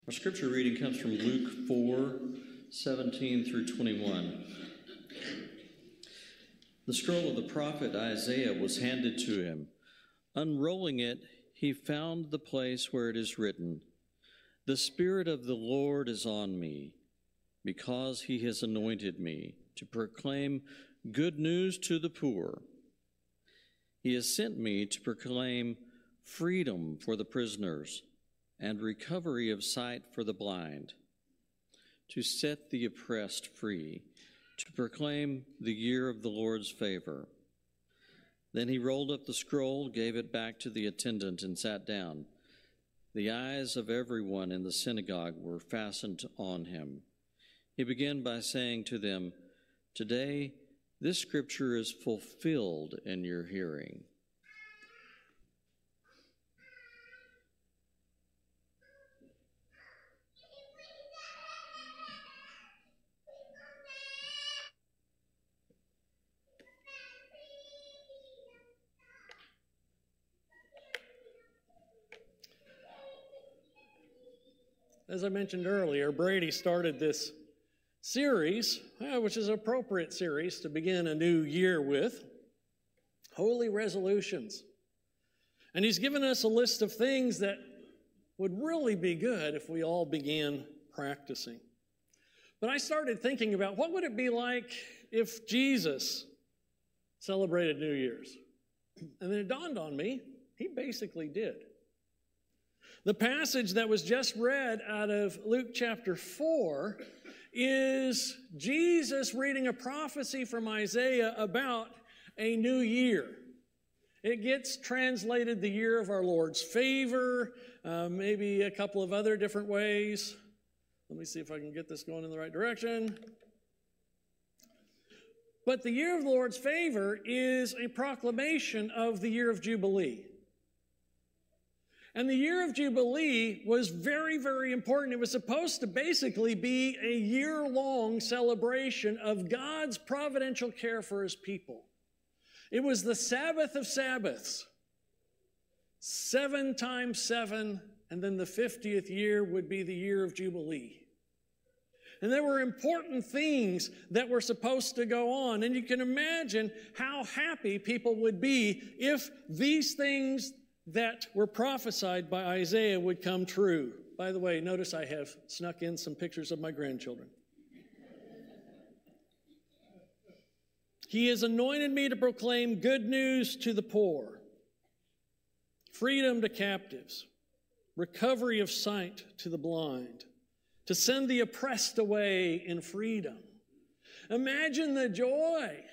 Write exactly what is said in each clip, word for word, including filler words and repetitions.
Our scripture reading comes from Luke four, seventeen through twenty-one. The scroll of the prophet Isaiah was handed to him. Unrolling it, he found the place where it is written, "The Spirit of the Lord is on me, because he has anointed me to proclaim good news to the poor. He has sent me to proclaim freedom for the prisoners and recovery of sight for the blind, to set the oppressed free, to proclaim the year of the Lord's favor." Then he rolled up the scroll, gave it back to the attendant, and sat down. The eyes of everyone in the synagogue were fastened on him. He began by saying to them, "Today this scripture is fulfilled in your hearing." As I mentioned earlier, Brady started this series, uh, which is an appropriate series to begin a new year with, Holy Resolutions. And he's given us a list of things that would really be good if we all began practicing. But I started thinking about what would it be like if Jesus celebrated New Year's? And then it dawned on me, he basically did. The passage that was just read out of Luke chapter four is Jesus reading a prophecy from Isaiah about a new year. It gets translated the year of our Lord's favor, uh, maybe a couple of other different ways. Let me see if I can get this going in the right direction. But the year of the Lord's favor is a proclamation of the year of Jubilee. And the year of Jubilee was very, very important. It was supposed to basically be a year-long celebration of God's providential care for his people. It was the Sabbath of Sabbaths. Seven times seven, and then the fiftieth year would be the year of Jubilee. And there were important things that were supposed to go on. And you can imagine how happy people would be if these things that were prophesied by Isaiah would come true. By the way, notice I have snuck in some pictures of my grandchildren. He has anointed me to proclaim good news to the poor, freedom to captives, recovery of sight to the blind, to send the oppressed away in freedom. Imagine the joy,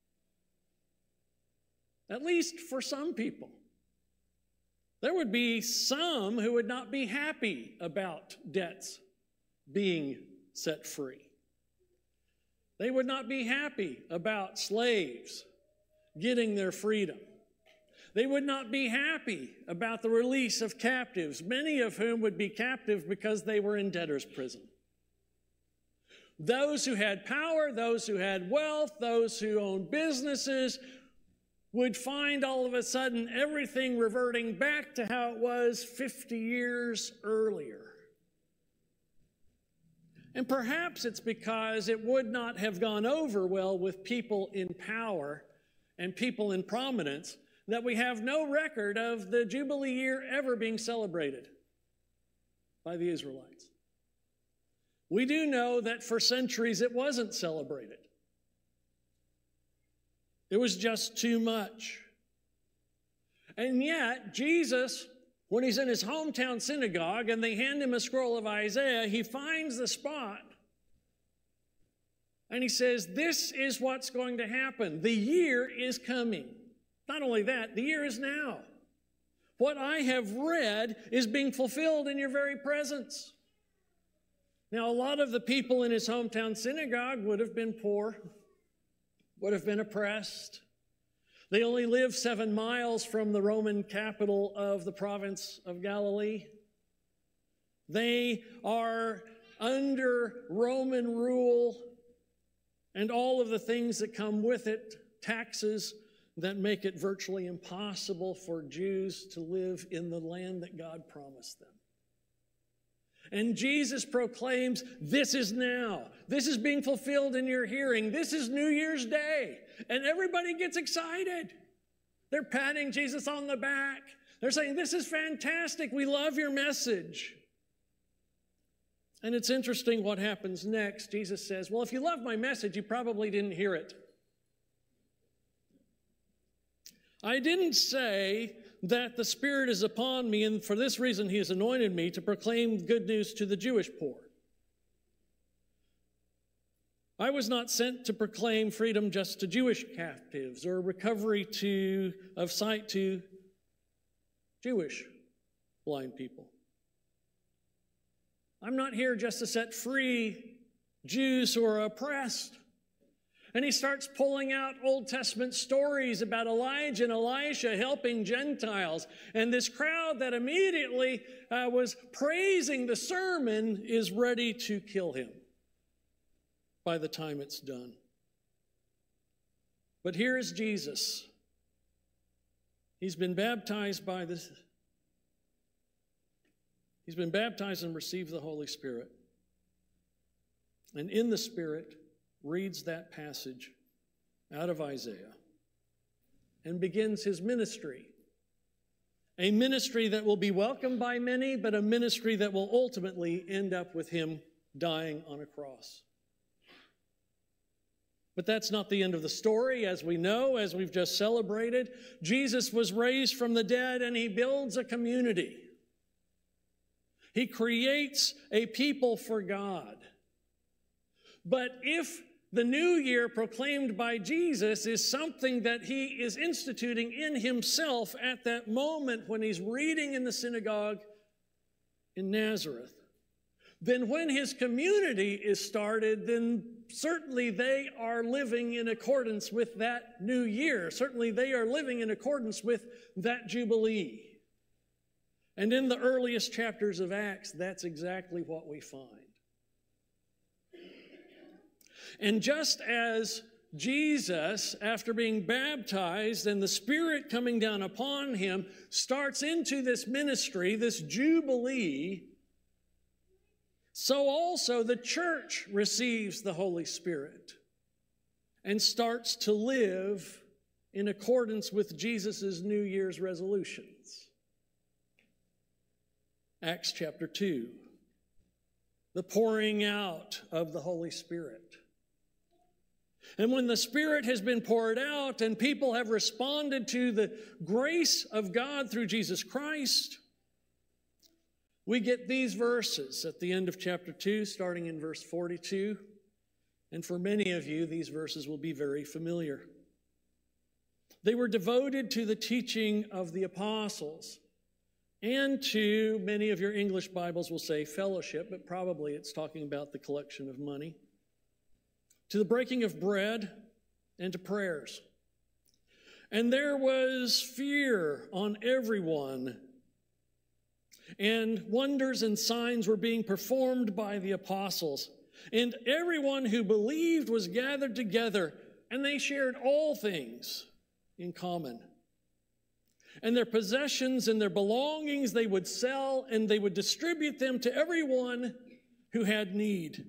at least for some people. There would be some who would not be happy about debts being set free. They would not be happy about slaves getting their freedom. They would not be happy about the release of captives, many of whom would be captive because they were in debtor's prison. Those who had power, those who had wealth, those who owned businesses would find all of a sudden everything reverting back to how it was fifty years earlier. And perhaps it's because it would not have gone over well with people in power and people in prominence that we have no record of the Jubilee year ever being celebrated by the Israelites. We do know that for centuries it wasn't celebrated. It was just too much. And yet, Jesus, when he's in his hometown synagogue and they hand him a scroll of Isaiah, he finds the spot and he says, this is what's going to happen. The year is coming. Not only that, the year is now. What I have read is being fulfilled in your very presence. Now, a lot of the people in his hometown synagogue would have been poor, would have been oppressed. They only lived seven miles from the Roman capital of the province of Galilee. They are under Roman rule and all of the things that come with it, taxes that make it virtually impossible for Jews to live in the land that God promised them. And Jesus proclaims, this is now. This is being fulfilled in your hearing. This is New Year's Day. And everybody gets excited. They're patting Jesus on the back. They're saying, this is fantastic. We love your message. And it's interesting what happens next. Jesus says, well, if you love my message, you probably didn't hear it. I didn't say that the Spirit is upon me, and for this reason he has anointed me to proclaim good news to the Jewish poor. I was not sent to proclaim freedom just to Jewish captives or recovery to, of sight to Jewish blind people. I'm not here just to set free Jews who are oppressed. And he starts pulling out Old Testament stories about Elijah and Elisha helping Gentiles. And this crowd that immediately uh, was praising the sermon is ready to kill him by the time it's done. But here is Jesus. He's been baptized by this. He's been baptized and received the Holy Spirit. And in the Spirit, reads that passage out of Isaiah and begins his ministry. A ministry that will be welcomed by many, but a ministry that will ultimately end up with him dying on a cross. But that's not the end of the story. As we know, as we've just celebrated, Jesus was raised from the dead and he builds a community. He creates a people for God. But if the new year proclaimed by Jesus is something that he is instituting in himself at that moment when he's reading in the synagogue in Nazareth, then when his community is started, then certainly they are living in accordance with that new year. Certainly they are living in accordance with that Jubilee. And in the earliest chapters of Acts, that's exactly what we find. And just as Jesus, after being baptized and the Spirit coming down upon him, starts into this ministry, this Jubilee, so also the church receives the Holy Spirit and starts to live in accordance with Jesus' New Year's resolutions. Acts chapter two, the pouring out of the Holy Spirit. And when the Spirit has been poured out and people have responded to the grace of God through Jesus Christ, we get these verses at the end of chapter two, starting in verse forty-two. And for many of you, these verses will be very familiar. They were devoted to the teaching of the apostles and to, many of your English Bibles will say fellowship, but probably it's talking about the collection of money, to the breaking of bread, and to prayers. And there was fear on everyone, and wonders and signs were being performed by the apostles. And everyone who believed was gathered together, and they shared all things in common. And their possessions and their belongings they would sell, and they would distribute them to everyone who had need.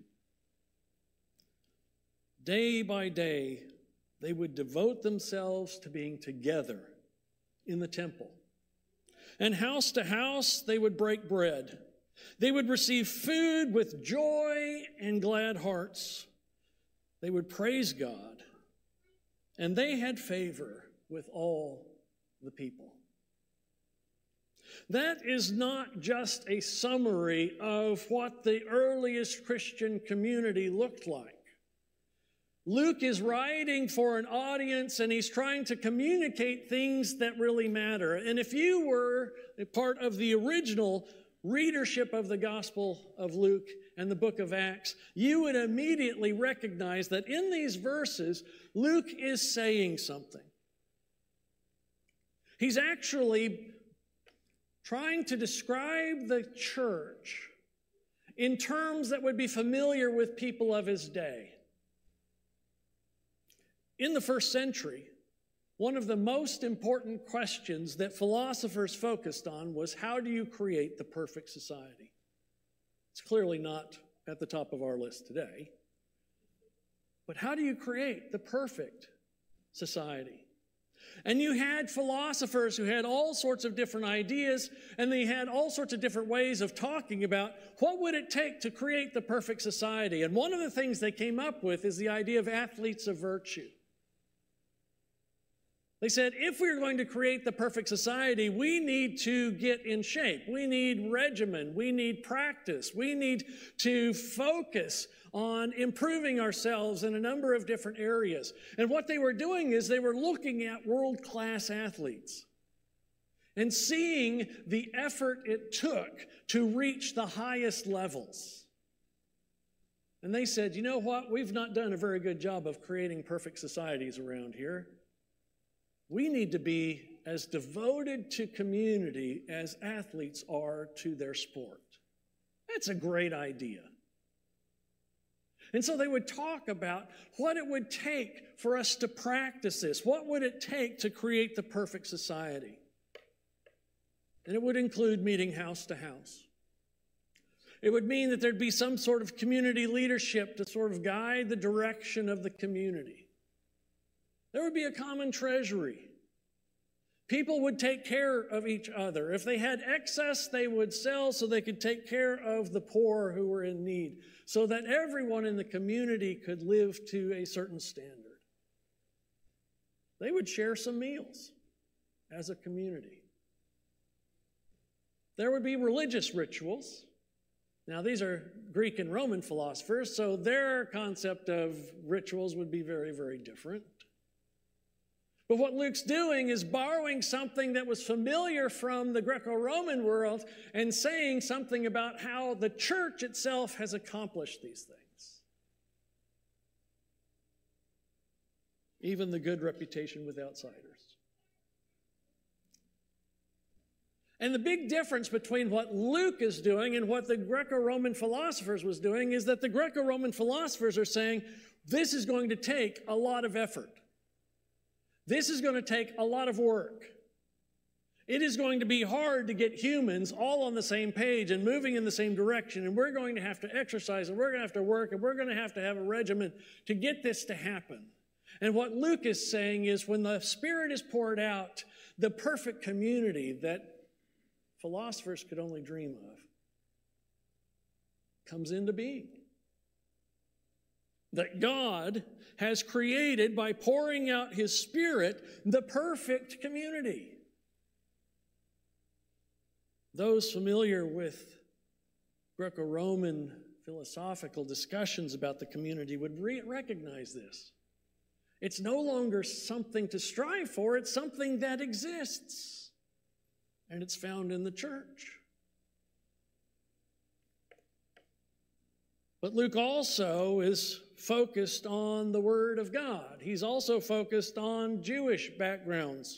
Day by day, they would devote themselves to being together in the temple. And house to house, they would break bread. They would receive food with joy and glad hearts. They would praise God. And they had favor with all the people. That is not just a summary of what the earliest Christian community looked like. Luke is writing for an audience, and he's trying to communicate things that really matter. And if you were a part of the original readership of the Gospel of Luke and the book of Acts, you would immediately recognize that in these verses, Luke is saying something. He's actually trying to describe the church in terms that would be familiar with people of his day. In the first century, one of the most important questions that philosophers focused on was, how do you create the perfect society? It's clearly not at the top of our list today. But how do you create the perfect society? And you had philosophers who had all sorts of different ideas, and they had all sorts of different ways of talking about what would it take to create the perfect society. And one of the things they came up with is the idea of athletes of virtue. They said, if we're going to create the perfect society, we need to get in shape. We need regimen. We need practice. We need to focus on improving ourselves in a number of different areas. And what they were doing is they were looking at world-class athletes and seeing the effort it took to reach the highest levels. And they said, you know what? We've not done a very good job of creating perfect societies around here. We need to be as devoted to community as athletes are to their sport. That's a great idea. And so they would talk about what it would take for us to practice this. What would it take to create the perfect society? And it would include meeting house to house. It would mean that there'd be some sort of community leadership to sort of guide the direction of the community. There would be a common treasury. People would take care of each other. If they had excess, they would sell so they could take care of the poor who were in need, so that everyone in the community could live to a certain standard. They would share some meals as a community. There would be religious rituals. Now, these are Greek and Roman philosophers, so their concept of rituals would be very, very different. But what Luke's doing is borrowing something that was familiar from the Greco-Roman world and saying something about how the church itself has accomplished these things. Even the good reputation with outsiders. And the big difference between what Luke is doing and what the Greco-Roman philosophers was doing is that the Greco-Roman philosophers are saying, this is going to take a lot of effort. This is going to take a lot of work. It is going to be hard to get humans all on the same page and moving in the same direction, and we're going to have to exercise, and we're going to have to work, and we're going to have to have a regimen to get this to happen. And what Luke is saying is when the Spirit is poured out, the perfect community that philosophers could only dream of comes into being. That God has created, by pouring out His Spirit, the perfect community. Those familiar with Greco-Roman philosophical discussions about the community would re- recognize this. It's no longer something to strive for, it's something that exists. And it's found in the church. But Luke also is focused on the Word of God. He's also focused on Jewish backgrounds.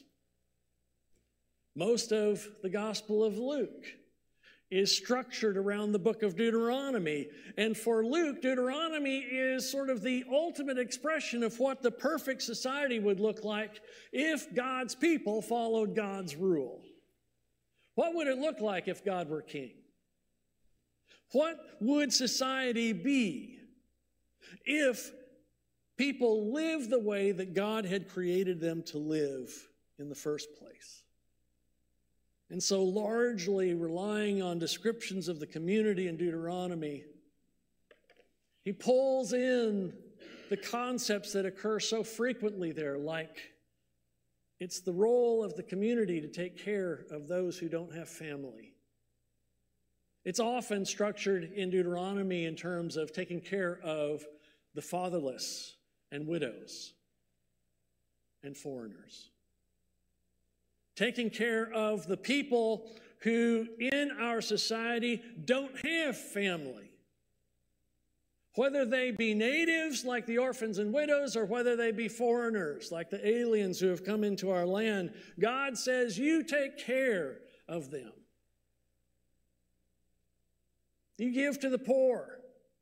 Most of the Gospel of Luke is structured around the book of Deuteronomy. And for Luke, Deuteronomy is sort of the ultimate expression of what the perfect society would look like if God's people followed God's rule. What would it look like if God were king? What would society be if people lived the way that God had created them to live in the first place? And so, largely relying on descriptions of the community in Deuteronomy, he pulls in the concepts that occur so frequently there, like it's the role of the community to take care of those who don't have family. It's often structured in Deuteronomy in terms of taking care of the fatherless and widows and foreigners. Taking care of the people who in our society don't have family. Whether they be natives like the orphans and widows, or whether they be foreigners like the aliens who have come into our land, God says, you take care of them. You give to the poor.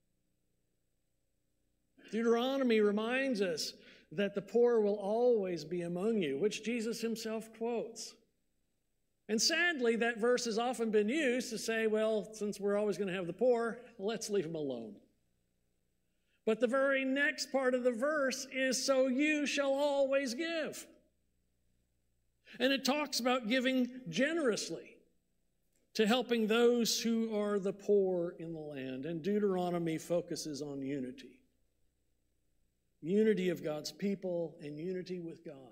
Deuteronomy reminds us that the poor will always be among you, which Jesus himself quotes. And sadly, that verse has often been used to say, well, since we're always going to have the poor, let's leave them alone. But the very next part of the verse is, so you shall always give. And it talks about giving generously to helping those who are the poor in the land. And Deuteronomy focuses on unity. Unity of God's people and unity with God.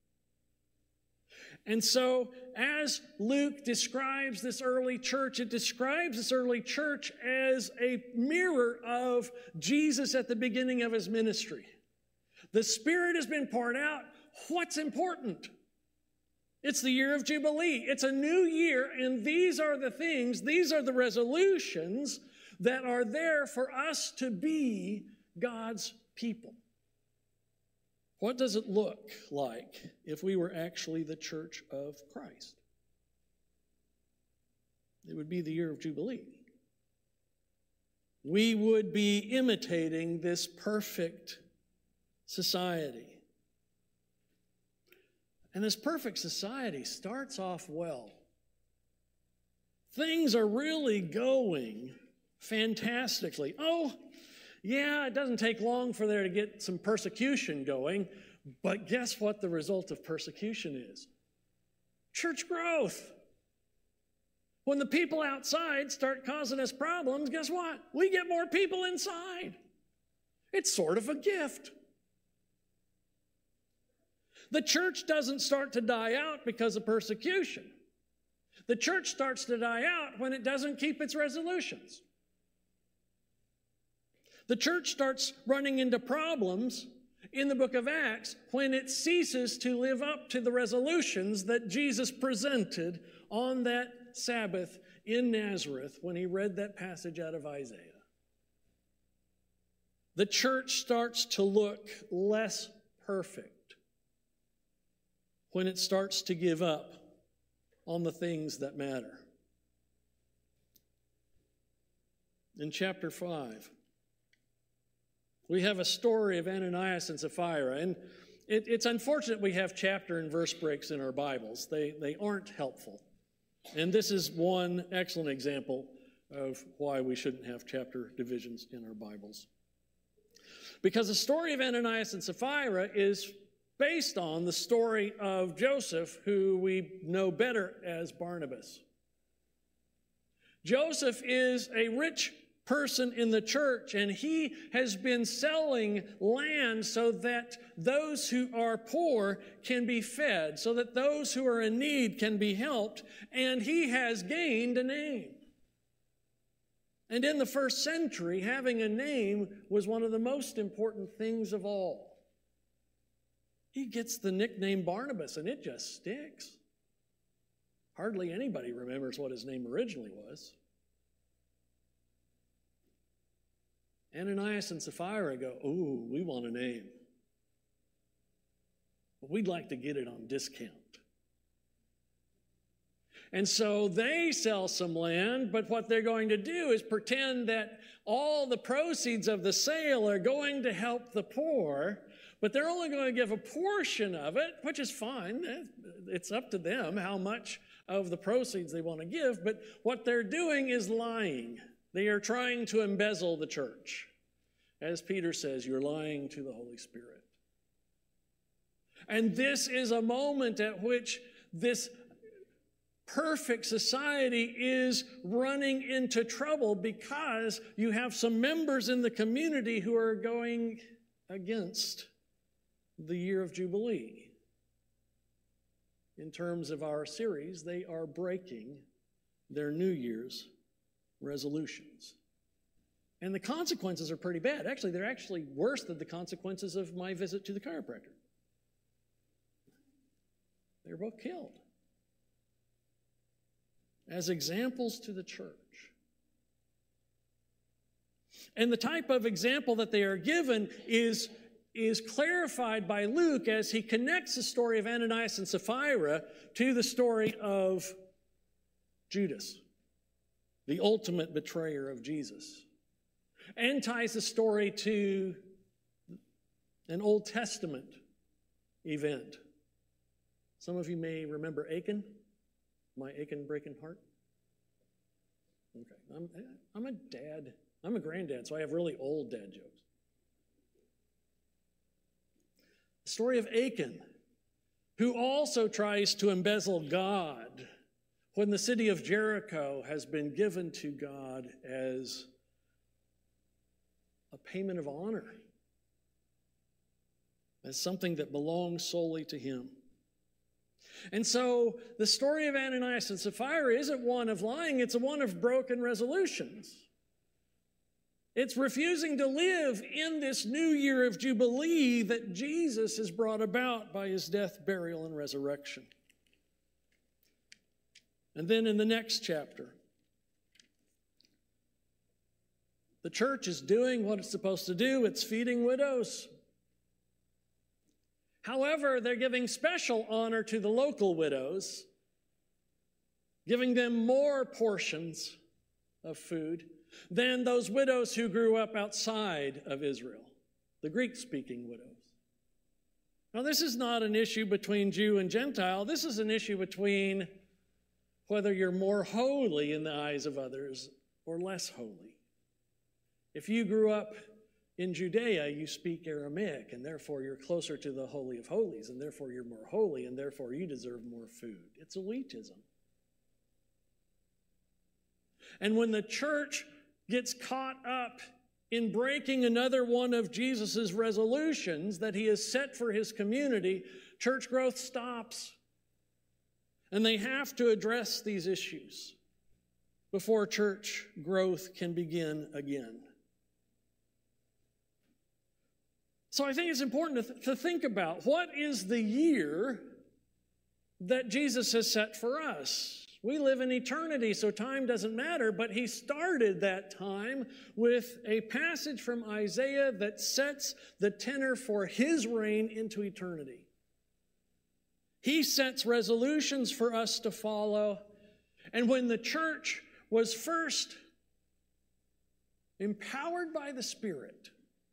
And so, as Luke describes this early church, it describes this early church as a mirror of Jesus at the beginning of his ministry. The Spirit has been poured out. What's important? It's the year of Jubilee. It's a new year, and these are the things, these are the resolutions that are there for us to be God's people. What does it look like if we were actually the church of Christ? It would be the year of Jubilee. We would be imitating this perfect society. And this perfect society starts off well. Things are really going fantastically. Oh, yeah, it doesn't take long for there to get some persecution going, but guess what the result of persecution is? Church growth. When the people outside start causing us problems, guess what? We get more people inside. It's sort of a gift. The church doesn't start to die out because of persecution. The church starts to die out when it doesn't keep its resolutions. The church starts running into problems in the book of Acts when it ceases to live up to the resolutions that Jesus presented on that Sabbath in Nazareth when he read that passage out of Isaiah. The church starts to look less perfect when it starts to give up on the things that matter. In chapter five, we have a story of Ananias and Sapphira, and it, it's unfortunate we have chapter and verse breaks in our Bibles. They, they aren't helpful. And this is one excellent example of why we shouldn't have chapter divisions in our Bibles. Because the story of Ananias and Sapphira is based on the story of Joseph, who we know better as Barnabas. Joseph is a rich person in the church, and he has been selling land so that those who are poor can be fed, so that those who are in need can be helped, and he has gained a name. And in the first century, having a name was one of the most important things of all. He gets the nickname Barnabas, and it just sticks. Hardly anybody remembers what his name originally was. Ananias and Sapphira go, ooh, we want a name. But we'd like to get it on discount. And so they sell some land, but what they're going to do is pretend that all the proceeds of the sale are going to help the poor, but they're only going to give a portion of it, which is fine. It's up to them how much of the proceeds they want to give, but what they're doing is lying. They are trying to embezzle the church. As Peter says, you're lying to the Holy Spirit. And this is a moment at which this perfect society is running into trouble because you have some members in the community who are going against the year of Jubilee. In terms of our series, they are breaking their New Year's resolutions. And the consequences are pretty bad. Actually, they're actually worse than the consequences of my visit to the chiropractor. They were both killed as examples to the church. And the type of example that they are given is, is clarified by Luke as he connects the story of Ananias and Sapphira to the story of Judas, the ultimate betrayer of Jesus, and ties the story to an Old Testament event. Some of you may remember Achan, My aching, breaking heart? Okay, I'm, I'm a dad. I'm a granddad, so I have really old dad jokes. The story of Achan, who also tries to embezzle God when the city of Jericho has been given to God as a payment of honor, as something that belongs solely to him. And so the story of Ananias and Sapphira isn't one of lying, it's one of broken resolutions. It's refusing to live in this new year of Jubilee that Jesus has brought about by his death, burial, and resurrection. And then in the next chapter, the church is doing what it's supposed to do. It's feeding widows. However, they're giving special honor to the local widows, giving them more portions of food than those widows who grew up outside of Israel, the Greek-speaking widows. Now, this is not an issue between Jew and Gentile. This is an issue between whether you're more holy in the eyes of others or less holy. If you grew up in Judea, you speak Aramaic, and therefore you're closer to the Holy of Holies, and therefore you're more holy, and therefore you deserve more food. It's elitism. And when the church gets caught up in breaking another one of Jesus' resolutions that he has set for his community, church growth stops. And they have to address these issues before church growth can begin again. So I think it's important to, th- to think about what is the year that Jesus has set for us. We live in eternity, so time doesn't matter, but he started that time with a passage from Isaiah that sets the tenor for his reign into eternity. He sets resolutions for us to follow, and when the church was first empowered by the Spirit,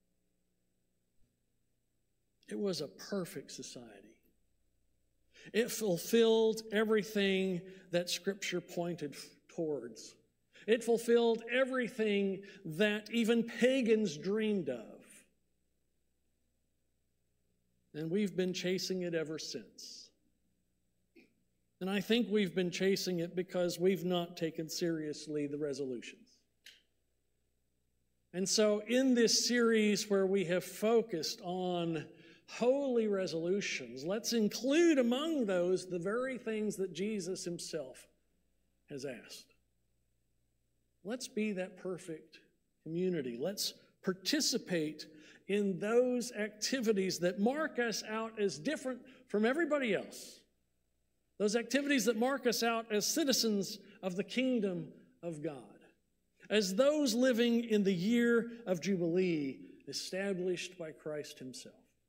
it was a perfect society. It fulfilled everything that Scripture pointed towards. It fulfilled everything that even pagans dreamed of. And we've been chasing it ever since. And I think we've been chasing it because we've not taken seriously the resolutions. And so in this series where we have focused on holy resolutions, let's include among those the very things that Jesus himself has asked. Let's be that perfect community. Let's participate in those activities that mark us out as different from everybody else. Those activities that mark us out as citizens of the kingdom of God, as those living in the year of Jubilee established by Christ himself.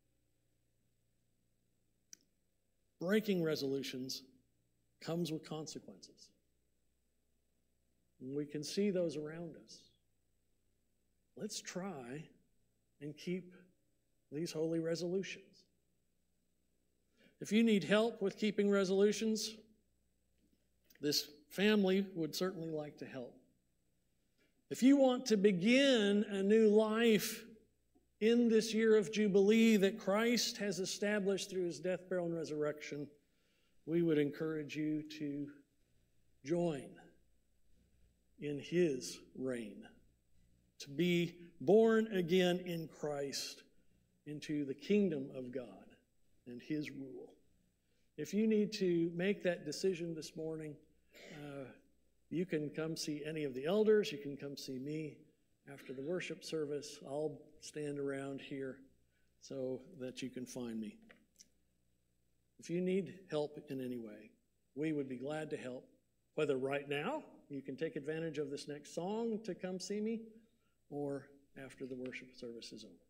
Breaking resolutions comes with consequences. And we can see those around us. Let's try and keep these holy resolutions. If you need help with keeping resolutions, this family would certainly like to help. If you want to begin a new life in this year of Jubilee that Christ has established through his death, burial, and resurrection, we would encourage you to join in his reign, to be born again in Christ into the kingdom of God and his rule. If you need to make that decision this morning, uh, you can come see any of the elders. You can come see me after the worship service. I'll stand around here so that you can find me. If you need help in any way, we would be glad to help. Whether right now, you can take advantage of this next song to come see me, or after the worship service is over.